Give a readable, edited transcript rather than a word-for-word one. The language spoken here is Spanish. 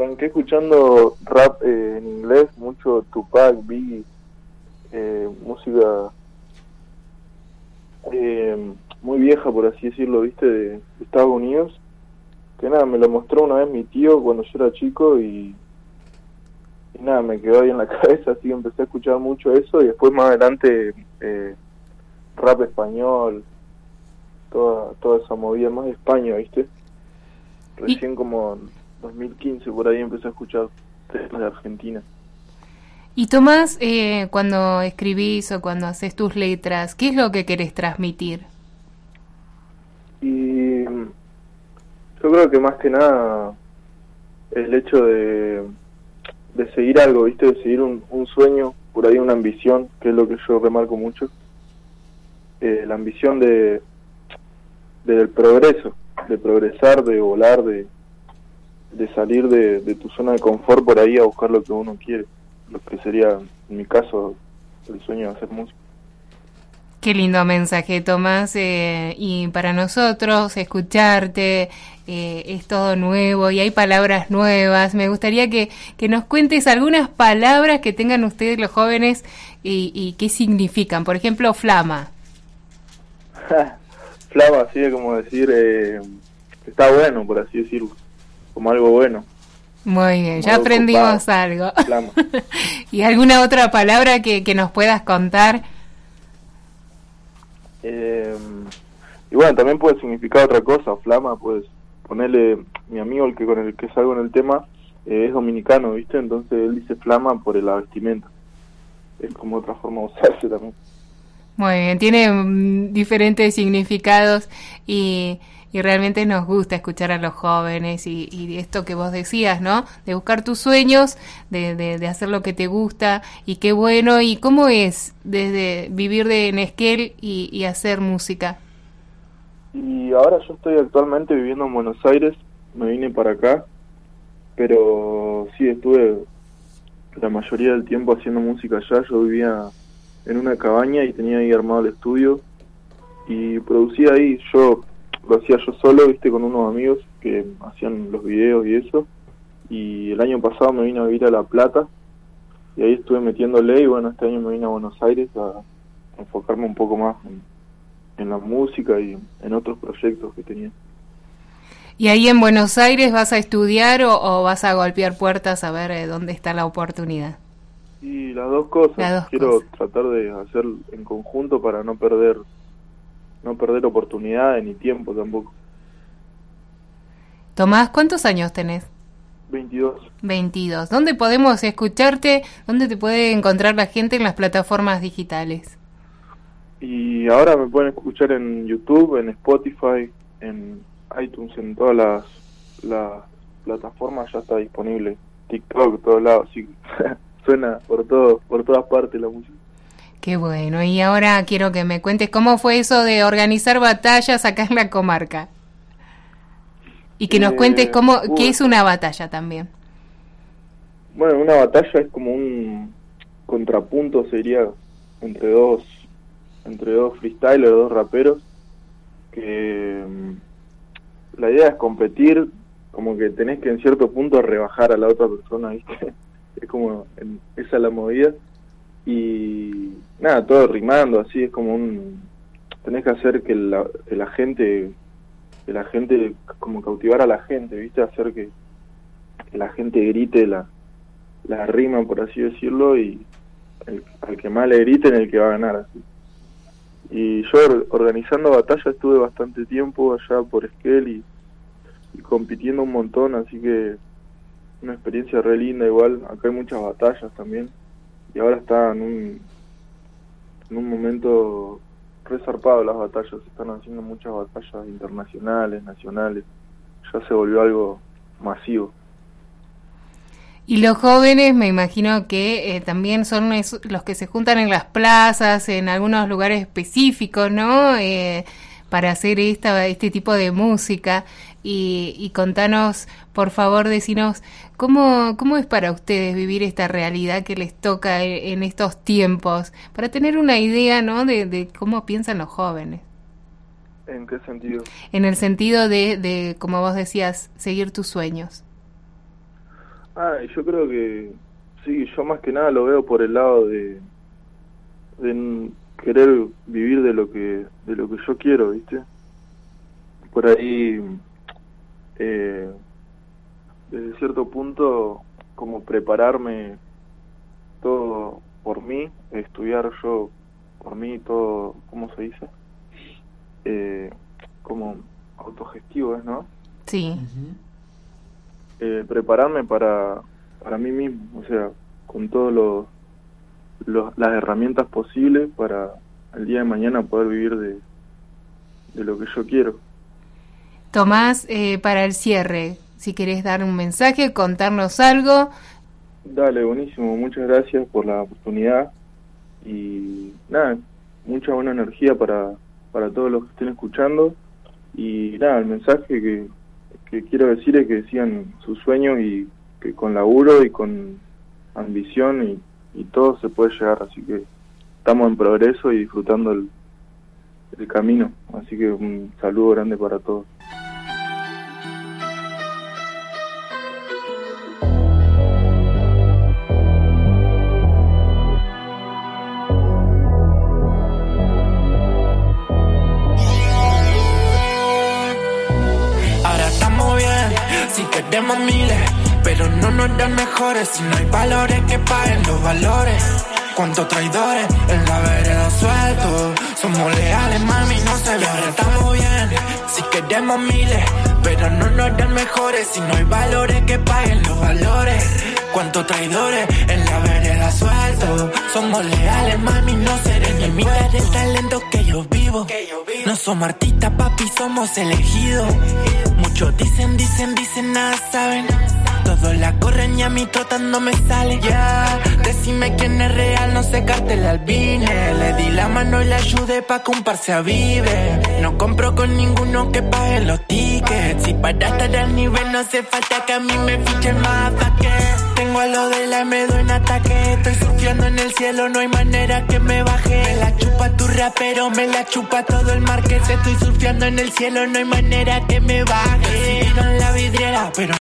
arranqué escuchando rap en inglés, mucho Tupac, Biggie, música muy vieja, por así decirlo, viste, de Estados Unidos, que nada, me lo mostró una vez mi tío cuando yo era chico y nada, me quedó ahí en la cabeza, así que empecé a escuchar mucho eso y después más adelante rap español, toda esa movida más de España, viste. Recién como en 2015 por ahí empecé a escuchar temas de Argentina. Y Tomás, cuando escribís o cuando haces tus letras, ¿qué es lo que querés transmitir? Y yo creo que más que nada el hecho de seguir algo, ¿viste? De seguir un sueño, por ahí una ambición, que es lo que yo remarco mucho. La ambición del progreso, de progresar, de volar, de salir de tu zona de confort por ahí a buscar lo que uno quiere. Lo que sería, en mi caso, el sueño de hacer música. Qué lindo mensaje, Tomás, y para nosotros escucharte es todo nuevo y hay palabras nuevas. Me gustaría que nos cuentes algunas palabras que tengan ustedes los jóvenes y qué significan. Por ejemplo, flama. Flama, así de como decir, está bueno, por así decirlo, como algo bueno. Muy bien, como ya aprendimos copado. algo. Flama. ¿Y alguna otra palabra que nos puedas contar? Y bueno, también puede significar otra cosa. Flama, pues ponerle, mi amigo el que con el que salgo en el tema es dominicano, ¿viste? Entonces él dice flama por la vestimenta. Es como otra forma de usarse también. Muy bien, tiene diferentes significados y realmente nos gusta escuchar a los jóvenes y esto que vos decías, ¿no? De buscar tus sueños, de hacer lo que te gusta y qué bueno. ¿Y cómo es desde vivir en Esquel y hacer música? Y ahora yo estoy actualmente viviendo en Buenos Aires, me vine para acá, pero sí, estuve la mayoría del tiempo haciendo música allá. Yo vivía en una cabaña y tenía ahí armado el estudio y producía ahí. Yo lo hacía yo solo, viste, con unos amigos que hacían los videos y eso. Y el año pasado me vine a vivir a La Plata y ahí estuve metiéndole, y bueno, este año me vine a Buenos Aires a enfocarme un poco más en la música y en otros proyectos que tenía. ¿Y ahí en Buenos Aires vas a estudiar o vas a golpear puertas a ver dónde está la oportunidad? Y las dos cosas. Quiero tratar de hacer en conjunto para no perder oportunidades ni tiempo tampoco. Tomás, ¿cuántos años tenés? 22. 22. ¿Dónde podemos escucharte? ¿Dónde te puede encontrar la gente en las plataformas digitales? Y ahora me pueden escuchar en YouTube, en Spotify, en iTunes, en todas las plataformas ya está disponible. TikTok, todos lados, sí. Suena por todas partes la música. Qué bueno. Y ahora quiero que me cuentes cómo fue eso de organizar batallas acá en la comarca. Y que nos cuentes qué es una batalla también. Bueno, una batalla es como un contrapunto, sería entre dos freestylers, dos raperos, que la idea es competir, como que tenés que en cierto punto rebajar a la otra persona, ¿viste? Es como, esa es la movida. Y nada, todo rimando, así es como tenés que hacer que la gente, como cautivar a la gente, ¿viste? Hacer que la gente grite la rima, por así decirlo, y al que más le griten, el que va a ganar, así. Y yo organizando batallas estuve bastante tiempo allá por Esquel y compitiendo un montón, así que una experiencia re linda. Igual acá hay muchas batallas también y ahora está en un momento re zarpado las batallas. Se están haciendo muchas batallas internacionales, nacionales, ya se volvió algo masivo. Y los jóvenes, me imagino que también son los que se juntan en las plazas, en algunos lugares específicos, ¿no? Para hacer este tipo de música. Y contanos, por favor, decinos, ¿cómo es para ustedes vivir esta realidad que les toca en estos tiempos? Para tener una idea, ¿no? De cómo piensan los jóvenes. ¿En qué sentido? En el sentido de, como vos decías, seguir tus sueños. Y yo creo que sí, yo más que nada lo veo por el lado de querer vivir de lo que yo quiero, ¿viste? Por ahí, desde cierto punto, como prepararme todo por mí, estudiar yo por mí, todo, ¿cómo se dice? Como autogestivo, ¿no? Sí. Prepararme para mí mismo, o sea, con todas las herramientas posibles para el día de mañana poder vivir de lo que yo quiero. Tomás, para el cierre, si querés dar un mensaje, contarnos algo. Dale, buenísimo, muchas gracias por la oportunidad y nada, mucha buena energía para todos los que estén escuchando y nada, el mensaje que quiero decir es que sigan sus sueños y que con laburo y con ambición y todo se puede llegar, así que estamos en progreso y disfrutando el camino, así que un saludo grande para todos. Queremos miles, pero no nos dan mejores si no hay valores que paguen los valores. Cuántos traidores en la vereda sueltos. Somos leales, mami, no se ve. Ahora estamos bien, si queremos miles, pero no nos dan mejores si no hay valores que paguen los valores. Cuántos traidores en la vereda sueltos. Somos leales, mami, no seré ni mitad del talento que yo vivo. No somos artistas, papi, somos elegidos. Muchos dicen, nada saben. Todos la corren y a mí trotando me sale. Ya, decime quién es real, no sé cartel al vine. Le di la mano y le ayudé pa' que un par se avive. No compro con ninguno que pague los tickets. Si para estar al nivel no hace falta que a mí me fichen más pa' que. Tengo a lo de la M2 en ataque. Estoy surfeando en el cielo, no hay manera que me baje. Me la chupa tu rapero, me la chupa todo el market. Estoy surfeando en el cielo, no hay manera que me baje. Recibieron la vidriera, pero